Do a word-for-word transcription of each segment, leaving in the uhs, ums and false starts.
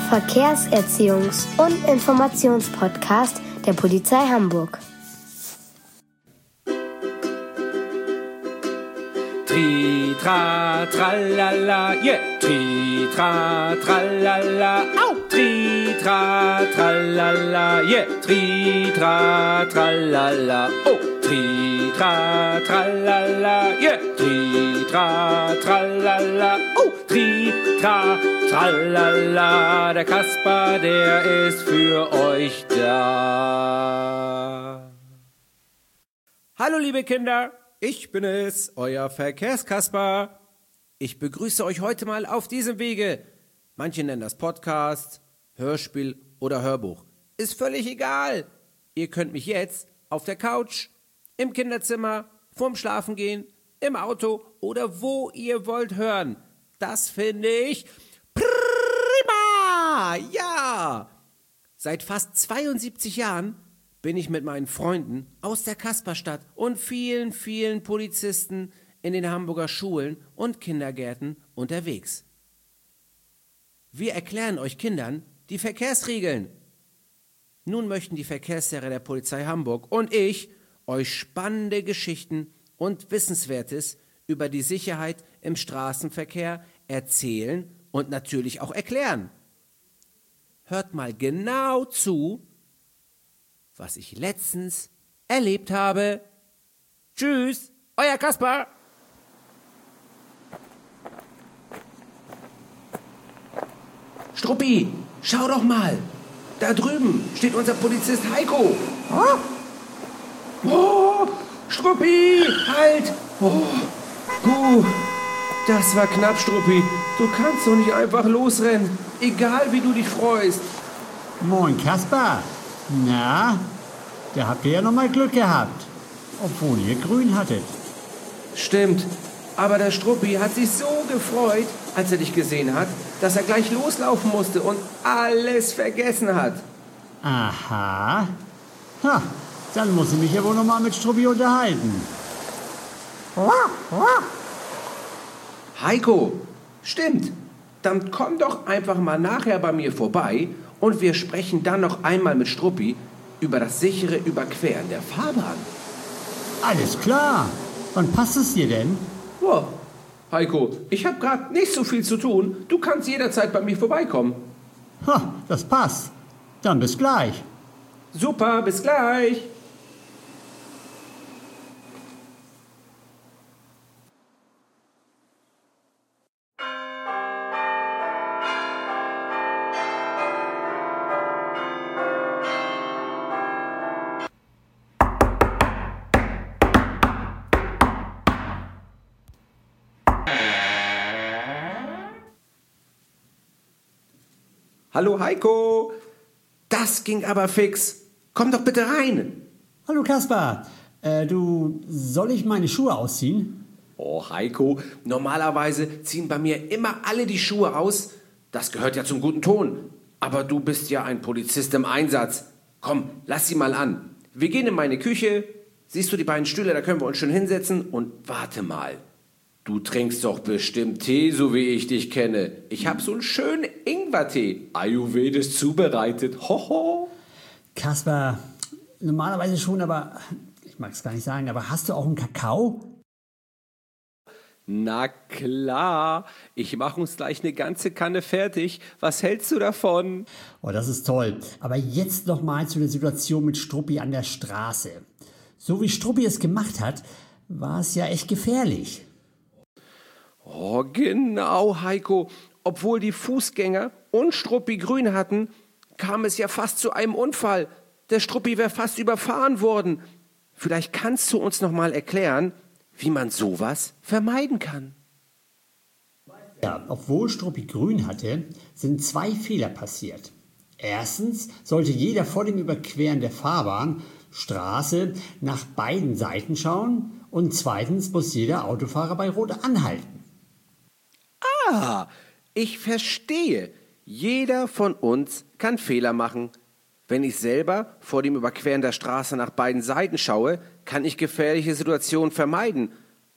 Verkehrserziehungs- und Informationspodcast der Polizei Hamburg. Tri, tra, tralala, yeah. Tri, tra, tralala, au. Tri, tra, tralala, yeah. Tri, tra, tralala, oh. Tri, tra, tralala, yeah. Tri, tra, tralala, oh. Tri, tra, tralala, der Kasper, der ist für euch da. Hallo liebe Kinder, ich bin es, euer Verkehrskasper. Ich begrüße euch heute mal auf diesem Wege. Manche nennen das Podcast, Hörspiel oder Hörbuch. Ist völlig egal. Ihr könnt mich jetzt auf der Couch, im Kinderzimmer, vorm Schlafengehen, im Auto oder wo ihr wollt hören. Das finde ich prima! Ja! Seit fast zweiundsiebzig Jahren bin ich mit meinen Freunden aus der Kasperstadt und vielen, vielen Polizisten in den Hamburger Schulen und Kindergärten unterwegs. Wir erklären euch Kindern die Verkehrsregeln. Nun möchten die Verkehrslehrer der Polizei Hamburg und ich euch spannende Geschichten und Wissenswertes über die Sicherheit im Straßenverkehr erzählen und natürlich auch erklären. Hört mal genau zu, was ich letztens erlebt habe. Tschüss, euer Kasper. Struppi, schau doch mal. Da drüben steht unser Polizist Heiko. Oh, oh Struppi, halt. Oh, uh, das war knapp, Struppi. Du kannst doch nicht einfach losrennen, egal wie du dich freust. Moin, Kasper. Na, da habt ihr ja noch mal Glück gehabt, obwohl ihr grün hattet. Stimmt, aber der Struppi hat sich so gefreut, als er dich gesehen hat, dass er gleich loslaufen musste und alles vergessen hat. Aha. Ha, dann muss ich mich ja wohl noch mal mit Struppi unterhalten. Heiko, stimmt. Dann komm doch einfach mal nachher bei mir vorbei und wir sprechen dann noch einmal mit Struppi über das sichere Überqueren der Fahrbahn. Alles klar. Wann passt es dir denn? Oh, Heiko, ich habe gerade nicht so viel zu tun. Du kannst jederzeit bei mir vorbeikommen. Ha, das passt. Dann bis gleich. Super, bis gleich. Hallo Heiko, das ging aber fix. Komm doch bitte rein. Hallo Kasper, äh, du, soll ich meine Schuhe ausziehen? Oh Heiko, normalerweise ziehen bei mir immer alle die Schuhe aus. Das gehört ja zum guten Ton. Aber du bist ja ein Polizist im Einsatz. Komm, lass sie mal an. Wir gehen in meine Küche. Siehst du die beiden Stühle, da können wir uns schön hinsetzen. Und warte mal. Du trinkst doch bestimmt Tee, so wie ich dich kenne. Ich habe so einen schönen Ingwertee, ayurvedisch zubereitet. Hoho. Kasper, normalerweise schon, aber ich mag es gar nicht sagen, aber hast du auch einen Kakao? Na klar, ich mache uns gleich eine ganze Kanne fertig. Was hältst du davon? Oh, das ist toll. Aber jetzt noch mal zu der Situation mit Struppi an der Straße. So wie Struppi es gemacht hat, war es ja echt gefährlich. Oh, genau, Heiko. Obwohl die Fußgänger und Struppi grün hatten, kam es ja fast zu einem Unfall. Der Struppi wäre fast überfahren worden. Vielleicht kannst du uns noch mal erklären, wie man sowas vermeiden kann. Ja, obwohl Struppi grün hatte, sind zwei Fehler passiert. Erstens sollte jeder vor dem Überqueren der Fahrbahn, Straße, nach beiden Seiten schauen und zweitens muss jeder Autofahrer bei Rot anhalten. Ah, ich verstehe. Jeder von uns kann Fehler machen. Wenn ich selber vor dem Überqueren der Straße nach beiden Seiten schaue, kann ich gefährliche Situationen vermeiden.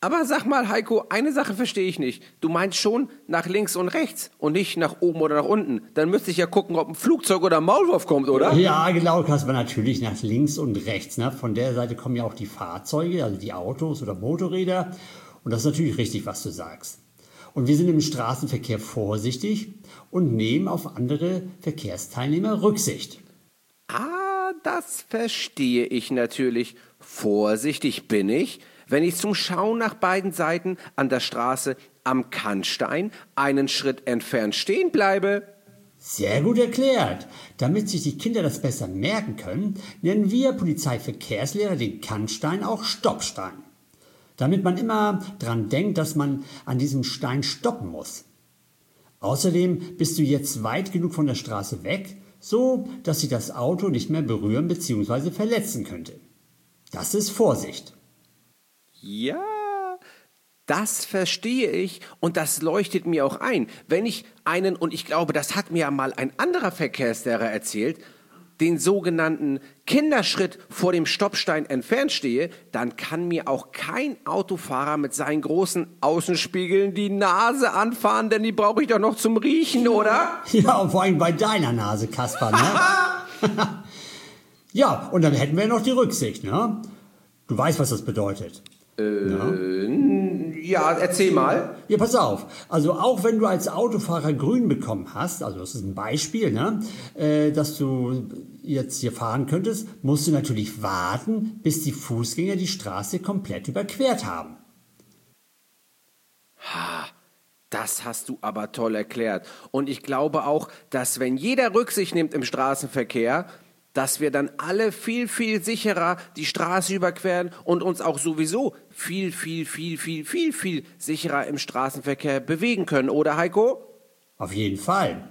Aber sag mal, Heiko, eine Sache verstehe ich nicht. Du meinst schon nach links und rechts und nicht nach oben oder nach unten. Dann müsste ich ja gucken, ob ein Flugzeug oder ein Maulwurf kommt, oder? Ja, genau, Kasper, natürlich nach links und rechts. Ne? Von der Seite kommen ja auch die Fahrzeuge, also die Autos oder Motorräder. Und das ist natürlich richtig, was du sagst. Und wir sind im Straßenverkehr vorsichtig und nehmen auf andere Verkehrsteilnehmer Rücksicht. Ah, das verstehe ich natürlich. Vorsichtig bin ich, wenn ich zum Schauen nach beiden Seiten an der Straße am Kannstein einen Schritt entfernt stehen bleibe. Sehr gut erklärt. Damit sich die Kinder das besser merken können, nennen wir Polizeiverkehrslehrer den Kannstein auch Stoppstein. Damit man immer dran denkt, dass man an diesem Stein stoppen muss. Außerdem bist du jetzt weit genug von der Straße weg, so dass sich das Auto nicht mehr berühren bzw. verletzen könnte. Das ist Vorsicht. Ja, das verstehe ich und das leuchtet mir auch ein. Wenn ich einen, und ich glaube, das hat mir ja mal ein anderer Verkehrslehrer erzählt, den sogenannten Kinderschritt vor dem Stoppstein entfernt stehe, dann kann mir auch kein Autofahrer mit seinen großen Außenspiegeln die Nase anfahren, denn die brauche ich doch noch zum Riechen, oder? Ja, und vor allem bei deiner Nase, Kasper, ne? Ja, und dann hätten wir noch die Rücksicht, ne? Du weißt, was das bedeutet. Äh, ja, erzähl mal. Ja, pass auf. Also auch wenn du als Autofahrer grün bekommen hast, also das ist ein Beispiel, ne, äh, dass du jetzt hier fahren könntest, musst du natürlich warten, bis die Fußgänger die Straße komplett überquert haben. Ha, das hast du aber toll erklärt. Und ich glaube auch, dass wenn jeder Rücksicht nimmt im Straßenverkehr, dass wir dann alle viel, viel sicherer die Straße überqueren und uns auch sowieso viel, viel, viel, viel, viel, viel sicherer im Straßenverkehr bewegen können, oder Heiko? Auf jeden Fall.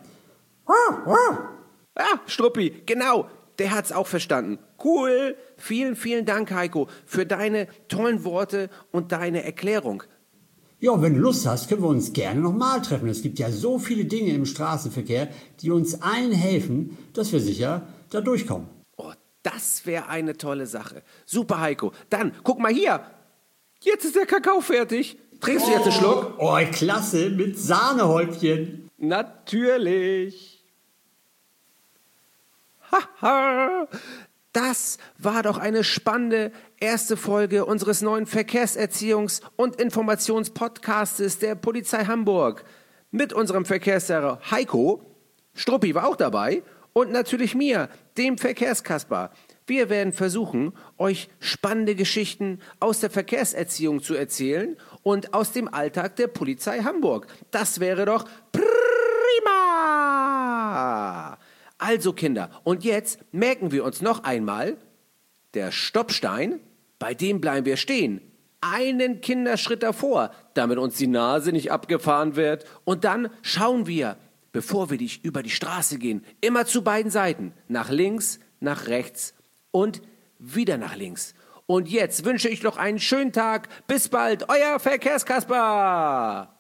Ja, Struppi, genau, der hat's auch verstanden. Cool, vielen, vielen Dank, Heiko, für deine tollen Worte und deine Erklärung. Ja, und wenn du Lust hast, können wir uns gerne nochmal treffen. Es gibt ja so viele Dinge im Straßenverkehr, die uns allen helfen, dass wir sicher da durchkommen. Oh, das wäre eine tolle Sache. Super, Heiko. Dann, guck mal hier. Jetzt ist der Kakao fertig. Trinkst du jetzt einen Schluck? Oh, klasse, mit Sahnehäubchen. Natürlich. Haha. Das war doch eine spannende erste Folge unseres neuen Verkehrserziehungs- und Informationspodcastes der Polizei Hamburg. Mit unserem Verkehrslehrer Heiko. Struppi war auch dabei. Und natürlich mir, dem Verkehrskasper. Wir werden versuchen, euch spannende Geschichten aus der Verkehrserziehung zu erzählen und aus dem Alltag der Polizei Hamburg. Das wäre doch prima! Also Kinder, und jetzt merken wir uns noch einmal, der Stoppstein, bei dem bleiben wir stehen. Einen Kinderschritt davor, damit uns die Nase nicht abgefahren wird. Und dann schauen wir, bevor wir dich über die Straße gehen, immer zu beiden Seiten. Nach links, nach rechts und wieder nach links. Und jetzt wünsche ich noch einen schönen Tag. Bis bald, euer Verkehrskasper.